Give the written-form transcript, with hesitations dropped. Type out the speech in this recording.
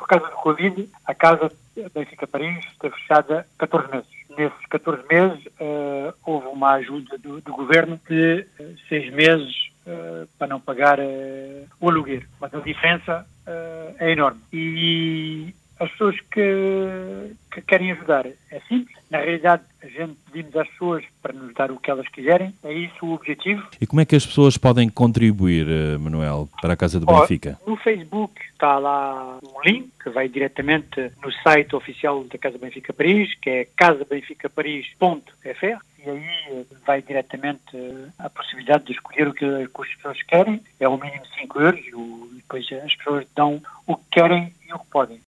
causa do Covid, a Casa Benfica Paris esteve fechada 14 meses. Nesses 14 meses houve uma ajuda do governo de 6 meses para não pagar o aluguer. Mas a diferença é enorme. E as pessoas que querem ajudar é simples. Na realidade, a gente pedimos às pessoas para nos dar o que elas quiserem. É isso o objetivo. E como é que as pessoas podem contribuir, Manuel, para a Casa do Benfica? No Facebook está lá um link que vai diretamente no site oficial da Casa Benfica Paris, que é casabenficaparis.fr, e aí vai diretamente a possibilidade de escolher o que as pessoas querem. É o mínimo 5 euros e depois as pessoas dão o que querem e o que podem.